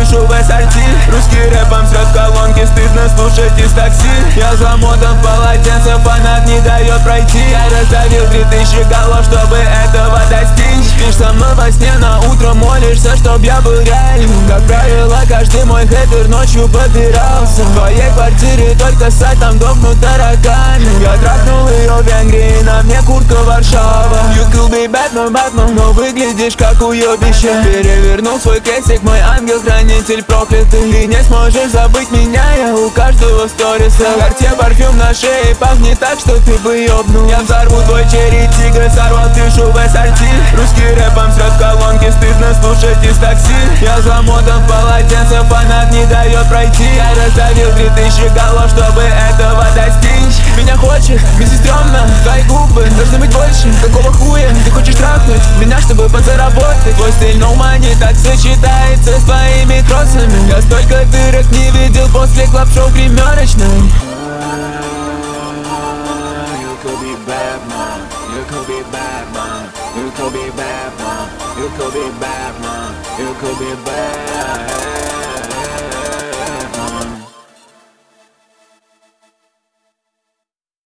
пишу в ассорти. Русский рэпом срет колонки, стыдно слушать из такси. Я замотан в полотенце, фанат не дает пройти. Я раздавил 3000 голов, чтобы этого достичь. Спишь со мной во сне, на утро молишься, чтоб я был реальным. Как правило, каждый мой хейтер ночью подбирался. В твоей квартире только сайт, там дохнут тараканы. Я трахнул ее в Венгрии, на мне куртка Варшава. You could be Batman, Batman, но выглядишь как уебище. Перевернул свой кейсик, мой ангел-хранитель проклятый. Ты не сможешь забыть меня, я у каждого в сториса. На карте парфюм на шее, пахнет так, что ты бы ёбнул. Я взорву твой черри тигр, сорвал тишу в ассорти. Русский рэпом срет колонки, стыдно слушать из такси. Я замотан в полотенце, фанат не дает пройти. Я раздавил 3000 голов, чтобы этого достичь. Меня хочешь, мне стрёмно, твои губы должны быть больше. Какого хуя ты хочешь трахнуть меня, чтобы подзаработать? Твой стиль no money так сочетается с твоими кроссами. Я столько дырок не видел после клаб-шоу гримерочной. You could be Batman, you could be Batman, you could be Batman, you could be Batman, you could be Batman.